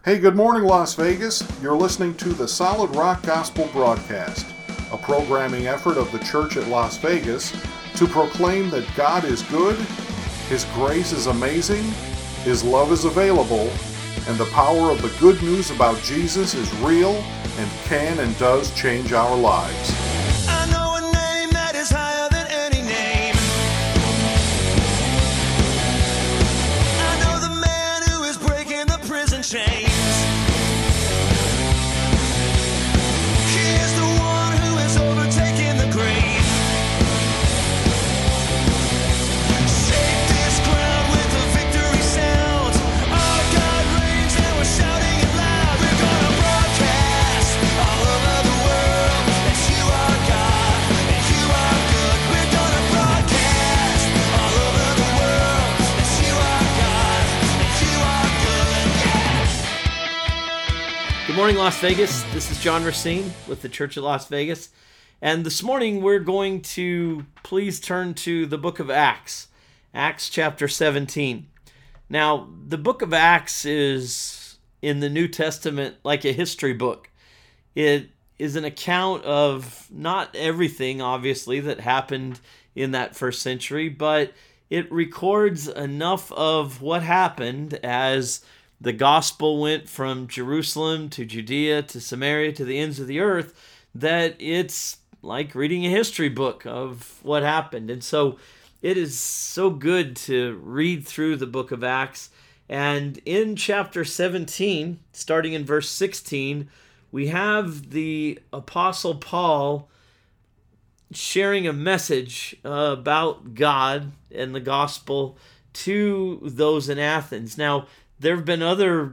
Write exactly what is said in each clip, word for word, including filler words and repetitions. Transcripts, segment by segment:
Hey, good morning, Las Vegas. You're listening to the Solid Rock Gospel Broadcast, a programming effort of the Church at Las Vegas to proclaim that God is good, His grace is amazing, His love is available, and the power of the good news about Jesus is real and can and does change our lives. I know a name that is higher than any name. I know the man who is breaking the prison chains. He is the one who is overtaking the grave. Shake this ground with the victory sound. Our God reigns and we're shouting it loud. We're gonna broadcast all over the world that you are God and you are good. We're gonna broadcast all over the world that you are God and you are good. Yeah! Good morning, Las Vegas. This is John Racine with the Church of Las Vegas. And this morning we're going to please turn to the book of Acts, Acts chapter seventeen. Now, the book of Acts is in the New Testament like a history book. It is an account of not everything, obviously, that happened in that first century, but it records enough of what happened as the gospel went from Jerusalem to Judea to Samaria to the ends of the earth that it's like reading a history book of what happened. And so it is so good to read through the book of Acts. And in chapter seventeen, starting in verse sixteen, we have the Apostle Paul sharing a message uh, about God and the gospel to those in Athens. Now, there have been other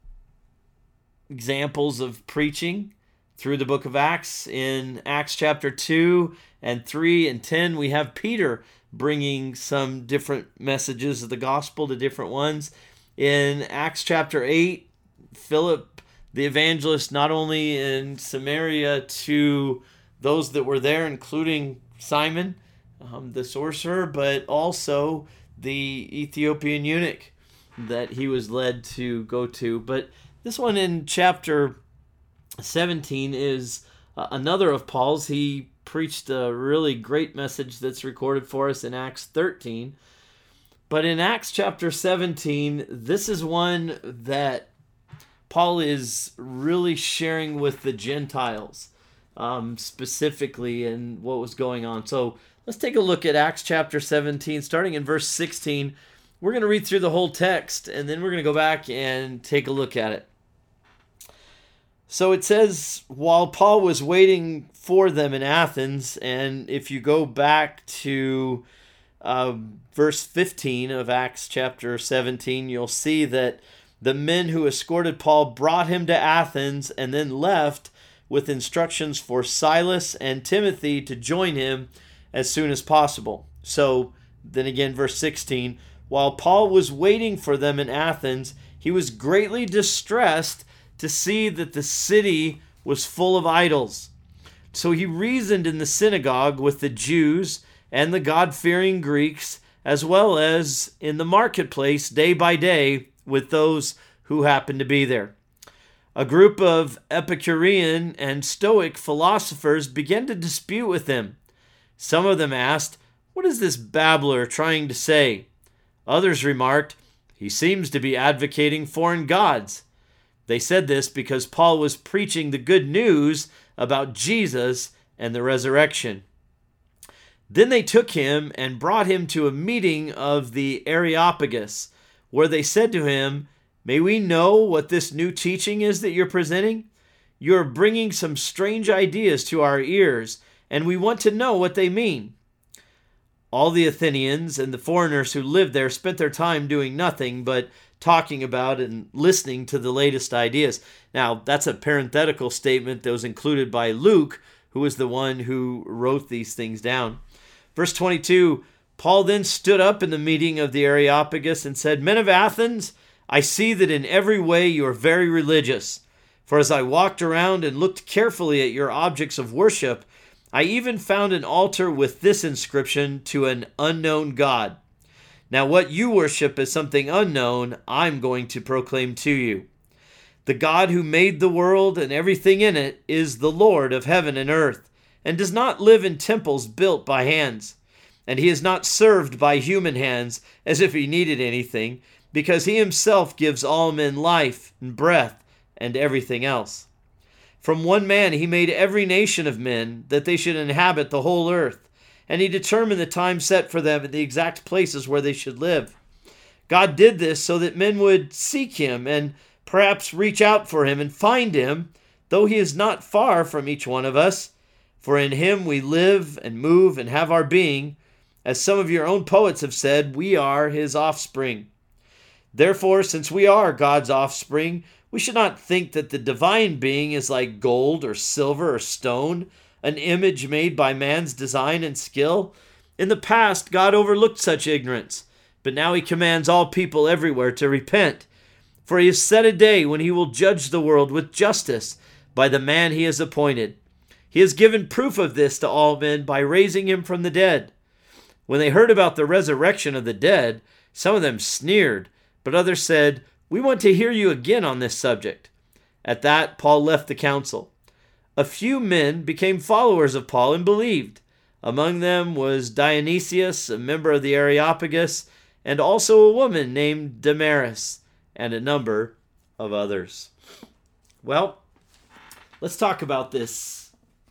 examples of preaching through the book of Acts. In Acts chapter two and three and ten, we have Peter bringing some different messages of the gospel to different ones. In Acts chapter eight, Philip, the evangelist, not only in Samaria to those that were there, including Simon, um, the sorcerer, but also the Ethiopian eunuch that he was led to go to. But this one in chapter seventeen is uh, another of Paul's. He preached a really great message that's recorded for us in Acts thirteen. But in Acts chapter seventeen, this is one that Paul is really sharing with the Gentiles, um, specifically in what was going on. So let's take a look at Acts chapter seventeen, starting in verse sixteen. We're going to read through the whole text, and then we're going to go back and take a look at it. So it says, while Paul was waiting for them in Athens, and if you go back to uh, verse fifteen of Acts chapter seventeen, you'll see that the men who escorted Paul brought him to Athens and then left with instructions for Silas and Timothy to join him as soon as possible. So then again, verse sixteen, while Paul was waiting for them in Athens, he was greatly distressed to see that the city was full of idols. So he reasoned in the synagogue with the Jews and the God-fearing Greeks, as well as in the marketplace day by day with those who happened to be there. A group of Epicurean and Stoic philosophers began to dispute with him. Some of them asked, "What is this babbler trying to say?" Others remarked, "He seems to be advocating foreign gods." They said this because Paul was preaching the good news about Jesus and the resurrection. Then they took him and brought him to a meeting of the Areopagus, where they said to him, "May we know what this new teaching is that you're presenting? You are bringing some strange ideas to our ears, and we want to know what they mean." All the Athenians and the foreigners who lived there spent their time doing nothing but talking about and listening to the latest ideas. Now, that's a parenthetical statement that was included by Luke, who was the one who wrote these things down. Verse twenty-two, Paul then stood up in the meeting of the Areopagus and said, "Men of Athens, I see that in every way you are very religious. For as I walked around and looked carefully at your objects of worship, I even found an altar with this inscription, 'To an unknown God.' Now what you worship as something unknown, I'm going to proclaim to you. The God who made the world and everything in it is the Lord of heaven and earth, and does not live in temples built by hands. And he is not served by human hands as if he needed anything, because he himself gives all men life and breath and everything else. From one man he made every nation of men, that they should inhabit the whole earth, and he determined the time set for them and the exact places where they should live. God did this so that men would seek him and perhaps reach out for him and find him, though he is not far from each one of us. For in him we live and move and have our being. As some of your own poets have said, we are his offspring. Therefore, since we are God's offspring, we should not think that the divine being is like gold or silver or stone, an image made by man's design and skill. In the past, God overlooked such ignorance, but now he commands all people everywhere to repent. For he has set a day when he will judge the world with justice by the man he has appointed. He has given proof of this to all men by raising him from the dead. When they heard about the resurrection of the dead, some of them sneered, but others said, "We want to hear you again on this subject." At that, Paul left the council. A few men became followers of Paul and believed. Among them was Dionysius, a member of the Areopagus, and also a woman named Damaris, and a number of others. Well, let's talk about this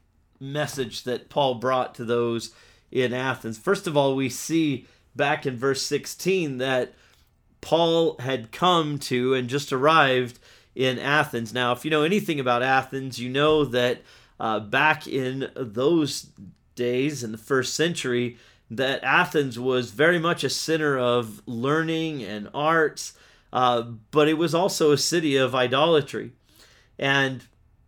message that Paul brought to those in Athens. First of all, we see back in verse sixteen that Paul had come to and just arrived in Athens. Now, if you know anything about Athens, you know that uh, back in those days, in the first century, that Athens was very much a center of learning and arts, uh, but it was also a city of idolatry. And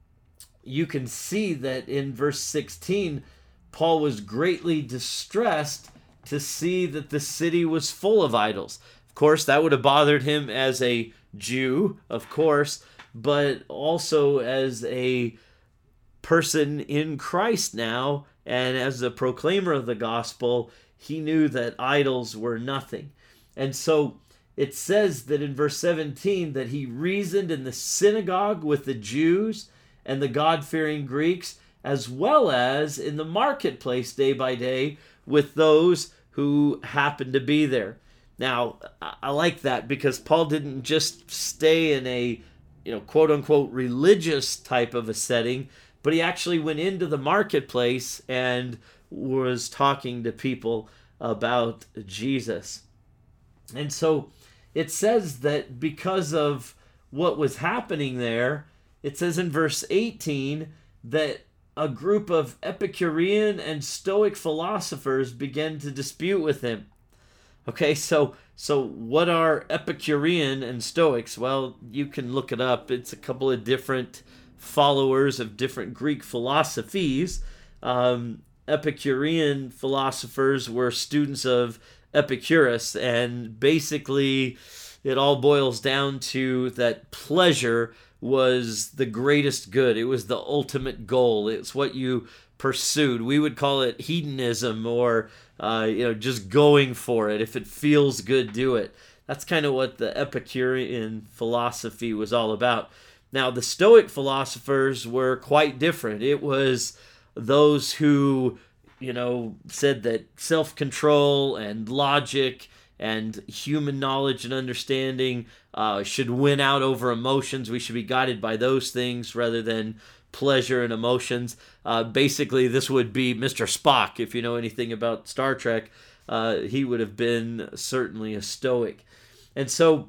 you can see that in verse sixteen, Paul was greatly distressed to see that the city was full of idols. Of course, that would have bothered him as a Jew, of course, but also as a person in Christ now, and as a proclaimer of the gospel, he knew that idols were nothing. And so it says that in verse seventeen that he reasoned in the synagogue with the Jews and the God-fearing Greeks, as well as in the marketplace day by day with those who happened to be there. Now, I like that because Paul didn't just stay in a, you know, quote-unquote religious type of a setting, but he actually went into the marketplace and was talking to people about Jesus. And so it says that because of what was happening there, it says in verse eighteen that a group of Epicurean and Stoic philosophers began to dispute with him. Okay, so so what are Epicurean and Stoics? Well, you can look it up. It's a couple of different followers of different Greek philosophies. Um, Epicurean philosophers were students of Epicurus, and basically it all boils down to that pleasure was the greatest good. It was the ultimate goal. It's what you pursued. We would call it hedonism, or uh, you know, just going for it. If it feels good, do it. That's kind of what the Epicurean philosophy was all about. Now, the Stoic philosophers were quite different. It was those who, you know, said that self-control and logic and human knowledge and understanding uh, should win out over emotions. We should be guided by those things rather than pleasure and emotions. Uh, basically, this would be Mister Spock. If you know anything about Star Trek, uh, he would have been certainly a Stoic. And so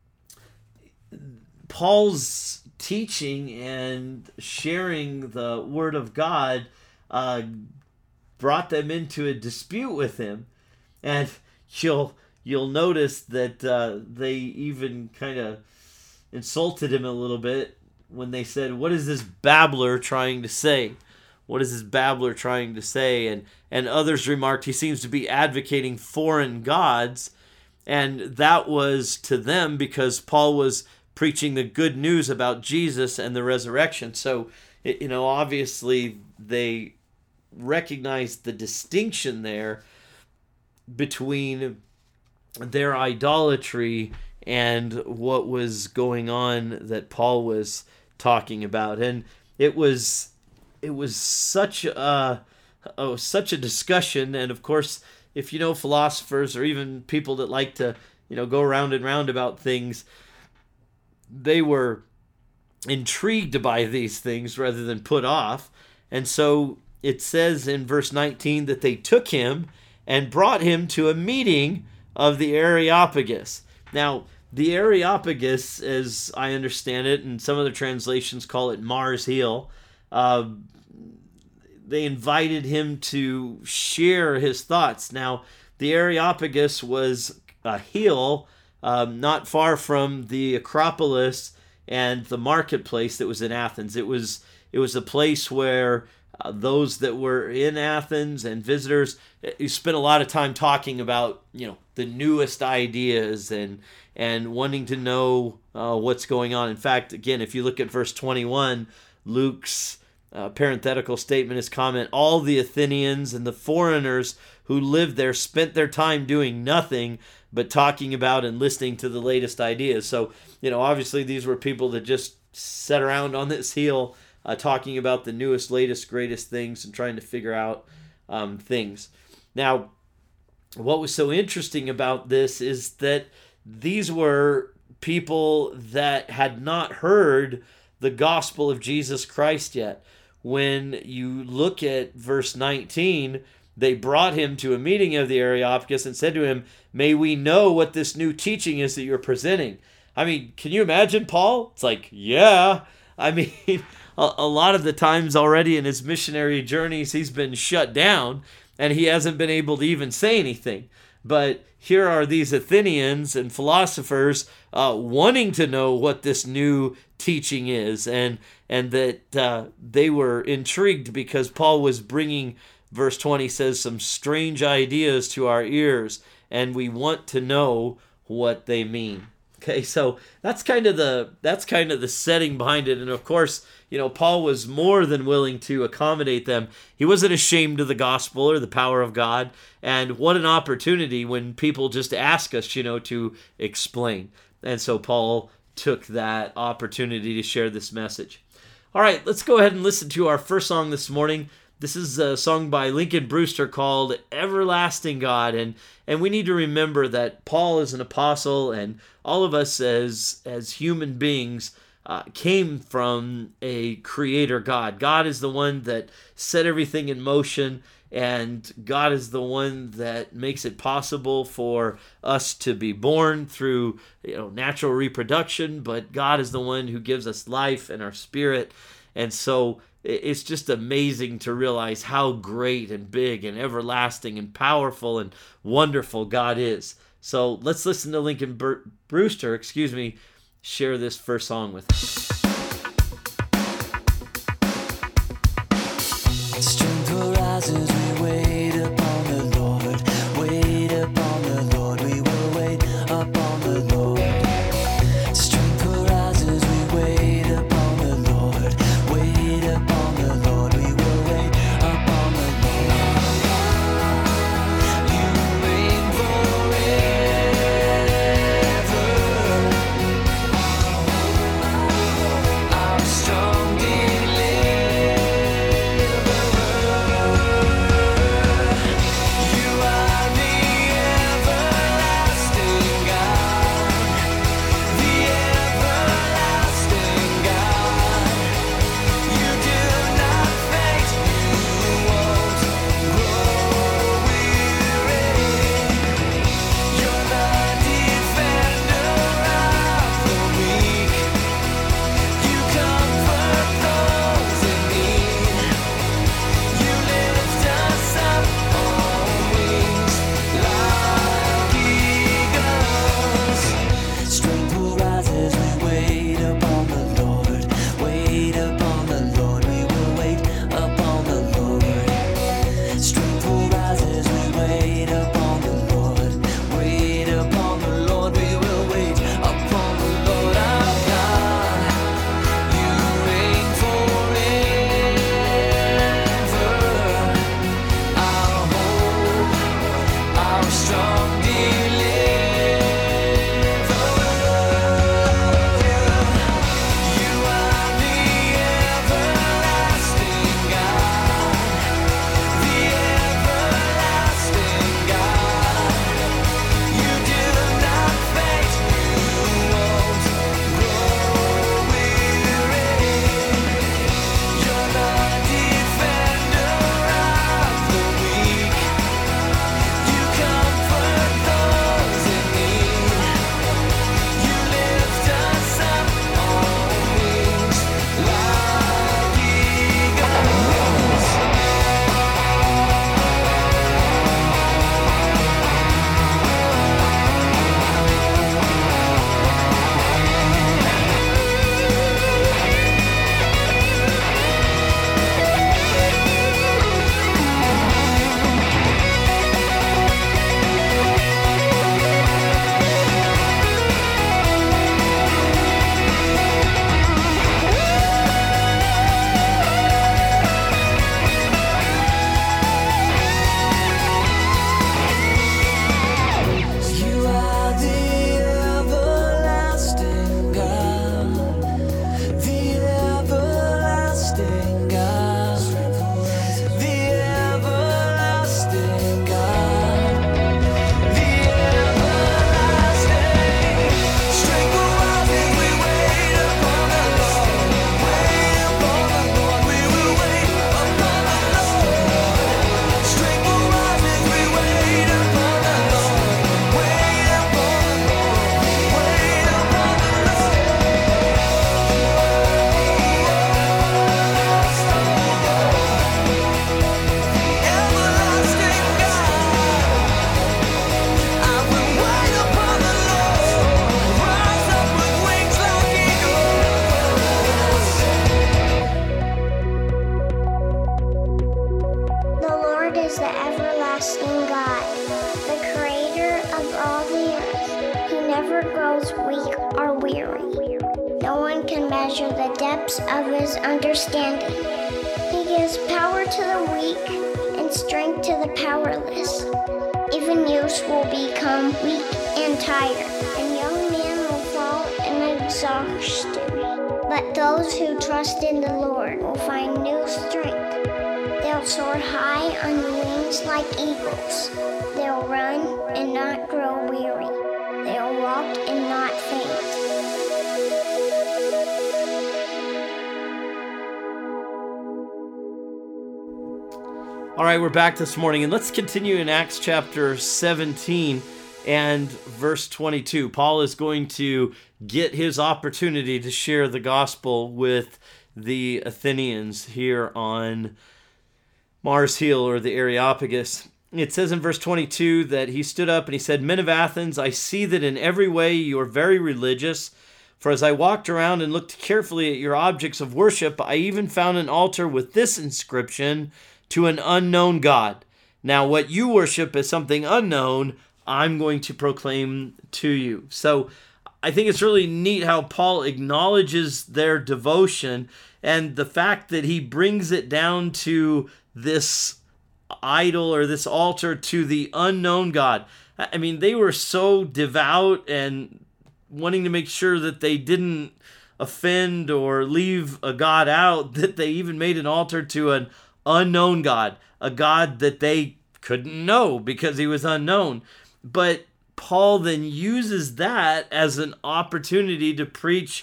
Paul's teaching and sharing the Word of God uh, brought them into a dispute with him. And you'll you'll notice that uh, they even kind of insulted him a little bit when they said, "What is this babbler trying to say? What is this babbler trying to say?" And and others remarked, he seems to be advocating foreign gods. And that was to them because Paul was preaching the good news about Jesus and the resurrection. So, it, you know, obviously they recognized the distinction there between their idolatry and what was going on that Paul was talking about. And it was it was such a oh, such a discussion. And of course, if you know philosophers or even people that like to, you know, go round and round about things, they were intrigued by these things rather than put off. And so it says in verse nineteen that they took him and brought him to a meeting of the Areopagus. Now, the Areopagus, as I understand it, and some other translations call it Mars Hill, uh, they invited him to share his thoughts. Now, the Areopagus was a hill um, not far from the Acropolis and the marketplace that was in Athens. It was it was a place where uh, those that were in Athens and visitors, you spent a lot of time talking about, you know, the newest ideas and and wanting to know uh, what's going on. In fact, again, if you look at verse twenty-one, Luke's uh, parenthetical statement, his comment, all the Athenians and the foreigners who lived there spent their time doing nothing but talking about and listening to the latest ideas. So, you know, obviously these were people that just sat around on this hill uh, talking about the newest, latest, greatest things and trying to figure out um, things. Now, what was so interesting about this is that these were people that had not heard the gospel of Jesus Christ yet. When you look at verse nineteen, they brought him to a meeting of the Areopagus and said to him, "May we know what this new teaching is that you're presenting?" I mean, can you imagine Paul? It's like, yeah. I mean, a, a lot of the times already in his missionary journeys, he's been shut down and he hasn't been able to even say anything. But here are these Athenians and philosophers uh, wanting to know what this new teaching is, and and that uh, they were intrigued because Paul was bringing, verse twenty says, some strange ideas to our ears, and we want to know what they mean. Okay, so that's kind of the that's kind of the setting behind it. And of course, you know, Paul was more than willing to accommodate them. He wasn't ashamed of the gospel or the power of God. And what an opportunity when people just ask us, you know, to explain. And so Paul took that opportunity to share this message. All right, let's go ahead and listen to our first song this morning. This is a song by Lincoln Brewster called Everlasting God. And and we need to remember that Paul is an apostle, and all of us as, as human beings uh, came from a creator God. God is the one that set everything in motion, and God is the one that makes it possible for us to be born through, you know, natural reproduction, but God is the one who gives us life and our spirit. And so it's just amazing to realize how great and big and everlasting and powerful and wonderful God is. So let's listen to Lincoln Bur- Brewster, excuse me, share this first song with us. Strength rises, we wait upon the Lord. Wait upon the Lord, we will wait upon the Lord. Strength rises, we wait upon the Lord. Wait upon the Lord, we will wait upon the Lord. You reign forever. Our strong deliverer. can measure the depths of his understanding. He gives power to the weak and strength to the powerless. Even youths will become weak and tired, and young men will fall in exhaustion. But those who trust in the Lord will find new strength. They'll soar high on wings like eagles. They'll run and not grow weary. They'll walk and not faint. All right, we're back this morning, and let's continue in Acts chapter seventeen and verse twenty-two. Paul is going to get his opportunity to share the gospel with the Athenians here on Mars Hill, or the Areopagus. It says in verse twenty-two that he stood up and he said, "Men of Athens, I see that in every way you are very religious. For as I walked around and looked carefully at your objects of worship, I even found an altar with this inscription, 'To an unknown God.' Now what you worship as something unknown, I'm going to proclaim to you." So I think it's really neat how Paul acknowledges their devotion and the fact that he brings it down to this idol or this altar to the unknown God. I mean, they were so devout and wanting to make sure that they didn't offend or leave a God out that they even made an altar to an unknown God, a God that they couldn't know because he was unknown. But Paul then uses that as an opportunity to preach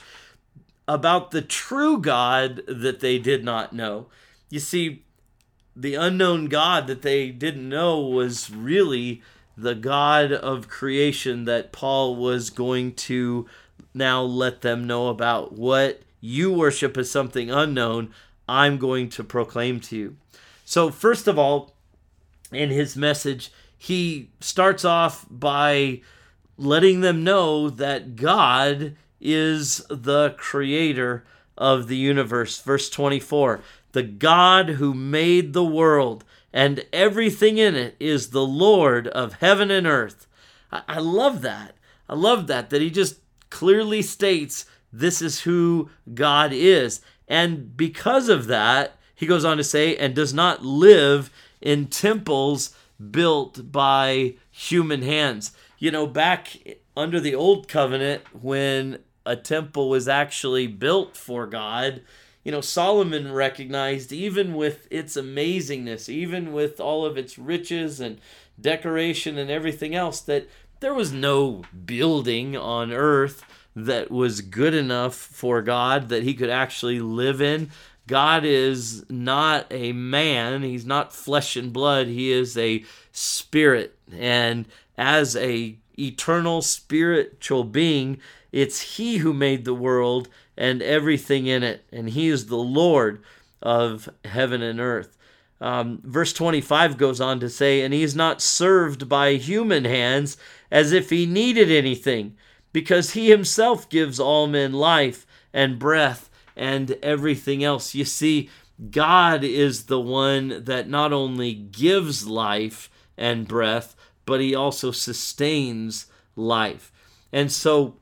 about the true God that they did not know. You see, the unknown God that they didn't know was really the God of creation that Paul was going to now let them know about. What you worship as something unknown, I'm going to proclaim to you. So first of all, in his message, he starts off by letting them know that God is the creator of the universe. Verse twenty-four, "The God who made the world and everything in it is the Lord of heaven and earth." I, I love that. I love that, that he just clearly states this is who God is. And because of that, he goes on to say, and does not live in temples built by human hands. You know, back under the old covenant, when a temple was actually built for God, you know, Solomon recognized, even with its amazingness, even with all of its riches and decoration and everything else, that there was no building on earth that was good enough for God that he could actually live in. God is not a man. He's not flesh and blood. He is a spirit. And as a eternal spiritual being, it's he who made the world and everything in it. And he is the Lord of heaven and earth. Um, verse twenty-five goes on to say, "And he is not served by human hands as if he needed anything, because he himself gives all men life and breath and everything else." You see, God is the one that not only gives life and breath, but he also sustains life. And so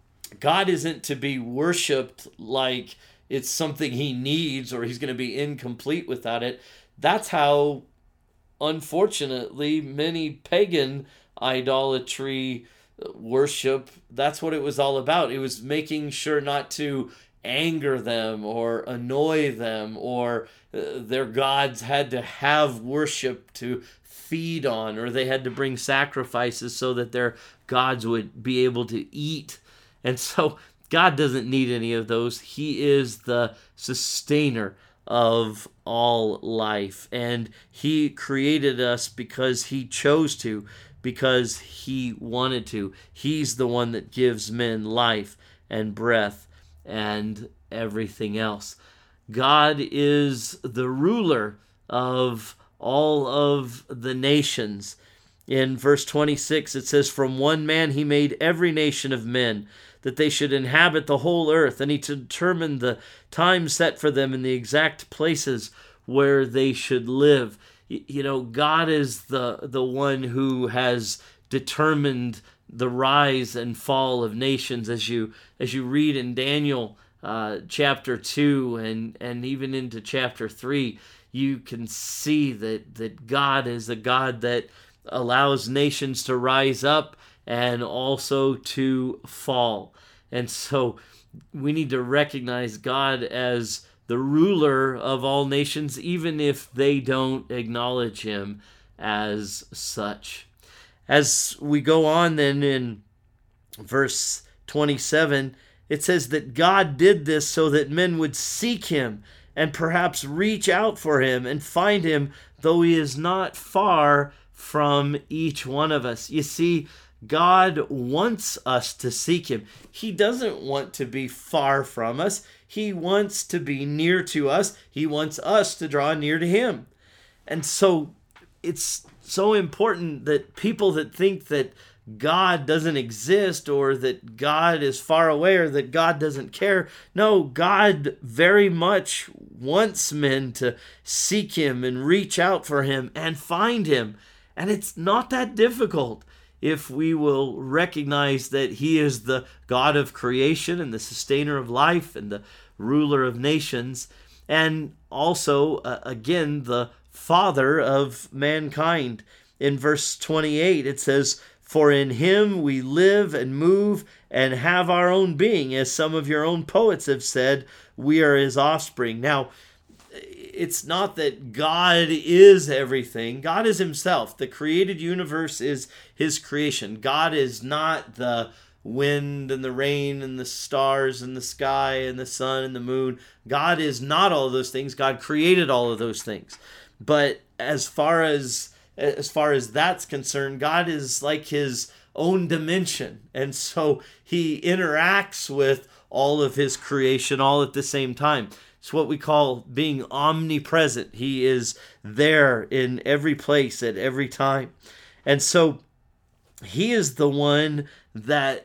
God isn't to be worshipped like it's something he needs or he's going to be incomplete without it. That's how, unfortunately, many pagan idolatry worship, that's what it was all about. It was making sure not to anger them or annoy them, or uh, their gods had to have worship to feed on, or they had to bring sacrifices so that their gods would be able to eat. And so God doesn't need any of those. He is the sustainer of all life, and he created us because he chose to, because he wanted to. He's the one that gives men life and breath and everything else. God is the ruler of all of the nations. In verse twenty-six, it says, "From one man he made every nation of men, that they should inhabit the whole earth, and he determined the time set for them in the exact places where they should live." You know, God is the, the one who has determined the rise and fall of nations. As you as you read in Daniel, uh, chapter two and, and even into chapter three, you can see that, that God is a God that allows nations to rise up and also to fall. And so we need to recognize God as the ruler of all nations, even if they don't acknowledge him as such. As we go on then in verse twenty-seven, it says that God did this so that men would seek him and perhaps reach out for him and find him, though he is not far from each one of us. You see, God wants us to seek him. He doesn't want to be far from us. He wants to be near to us. He wants us to draw near to him. And so it's so important that people that think that God doesn't exist or that God is far away or that God doesn't care. No, God very much wants men to seek him and reach out for him and find him. And it's not that difficult if we will recognize that he is the God of creation and the sustainer of life and the ruler of nations, and also, uh, again, the Father of mankind. In verse twenty-eight, it says, "For in him we live and move and have our own being, as some of your own poets have said, we are his offspring." Now, it's not that God is everything. God is himself. The created universe is his creation. God is not the wind and the rain and the stars and the sky and the sun and the moon. God is not all of those things. God created all of those things. But as far as as far as that's concerned, God is like his own dimension. And so he interacts with all of his creation all at the same time. It's what we call being omnipresent. He is there in every place at every time. And so he is the one that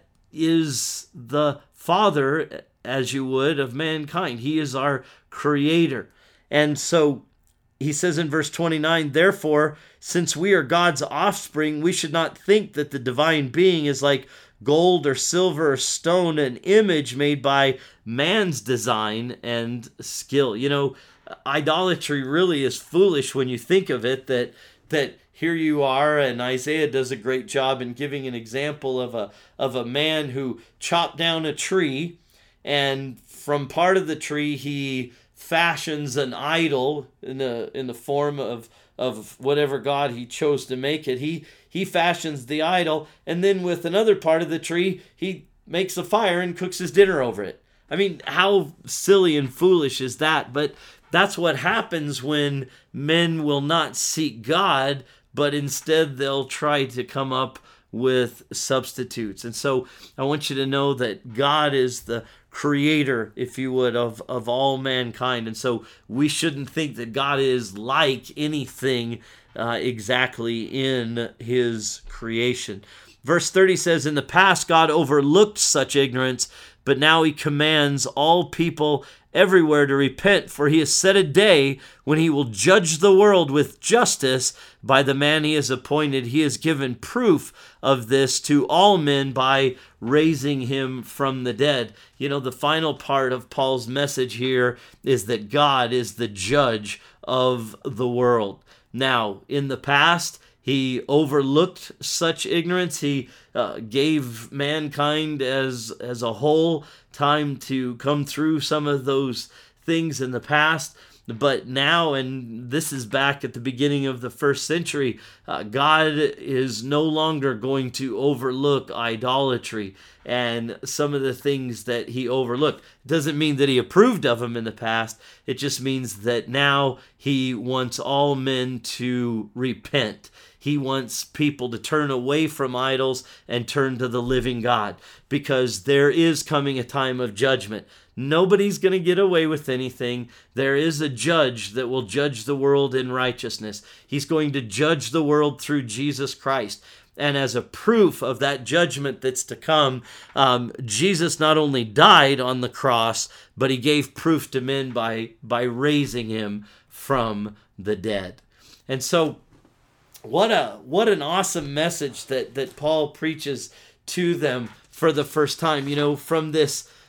is the Father, as you would, of mankind. He is our creator. And so he says in verse twenty-nine, "Therefore, since we are God's offspring, we should not think that the divine being is like gold or silver or stone, an image made by man's design and skill." You know, idolatry really is foolish when you think of it, that that here you are, and Isaiah does a great job in giving an example of a of a man who chopped down a tree, and from part of the tree he fashions an idol in the in the form of of whatever god he chose to make it. He he fashions the idol, and then with another part of the tree, he makes a fire and cooks his dinner over it. I mean, how silly and foolish is that? But that's what happens when men will not seek God, but instead they'll try to come up with substitutes. And so I want you to know that God is the creator, if you would, of, of all mankind. And so we shouldn't think that God is like anything uh, exactly in his creation. Verse thirty says, "In the past God overlooked such ignorance, but now he commands all people everywhere to repent, for he has set a day when he will judge the world with justice by the man he has appointed. He has given proof of this to all men by raising him from the dead." You know, the final part of Paul's message here is that God is the judge of the world. Now, in the past, he overlooked such ignorance. He uh, gave mankind as as a whole time to come through some of those things in the past. But now, and this is back at the beginning of the first century, uh, God is no longer going to overlook idolatry and some of the things that he overlooked. It doesn't mean that he approved of them in the past. It just means that now he wants all men to repent. He wants people to turn away from idols and turn to the living God, because there is coming a time of judgment. Nobody's going to get away with anything. There is a judge that will judge the world in righteousness. He's going to judge the world through Jesus Christ. And as a proof of that judgment that's to come, um, Jesus not only died on the cross, but he gave proof to men by, by raising him from the dead. And so, What a what an awesome message that, that Paul preaches to them for the first time. You know, from this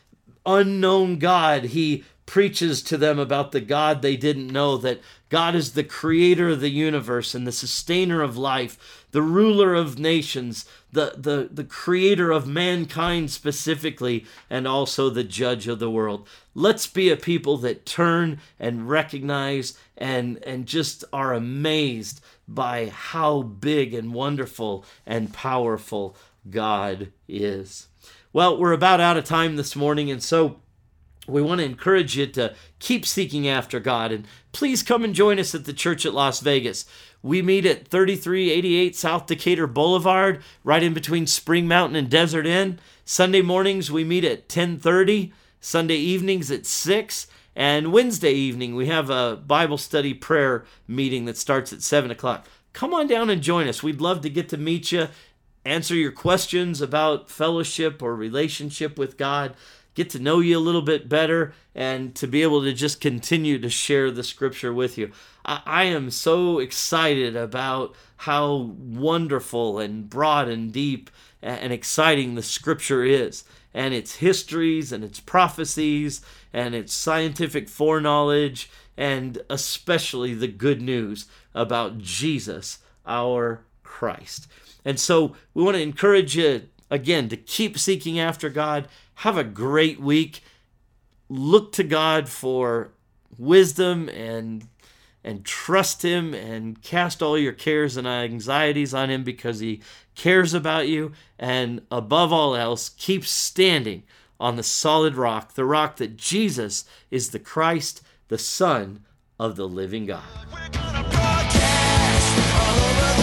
unknown God, he preaches to them about the God they didn't know, that God is the creator of the universe and the sustainer of life, the ruler of nations, the, the, the creator of mankind specifically, and also the judge of the world. Let's be a people that turn and recognize and, and just are amazed by how big and wonderful and powerful God is. Well, we're about out of time this morning, and so we want to encourage you to keep seeking after God, and please come and join us at the church at Las Vegas. We meet at thirty-three eighty-eight South Decatur Boulevard, right in between Spring Mountain and Desert Inn. Sunday mornings we meet at ten thirty, Sunday evenings at six, and Wednesday evening we have a Bible study prayer meeting that starts at seven o'clock. Come on down and join us. We'd love to get to meet you, answer your questions about fellowship or relationship with God, get to know you a little bit better, and to be able to just continue to share the scripture with you. I, I am so excited about how wonderful and broad and deep and exciting the scripture is, and its histories and its prophecies and its scientific foreknowledge, and especially the good news about Jesus, our Christ. And so we want to encourage you, again, to keep seeking after God. Have a great week. Look to God for wisdom and and trust Him, and cast all your cares and anxieties on Him because He cares about you. And above all else, keep standing on the solid rock, the rock that Jesus is the Christ, the Son of the living God. We're gonna broadcast all over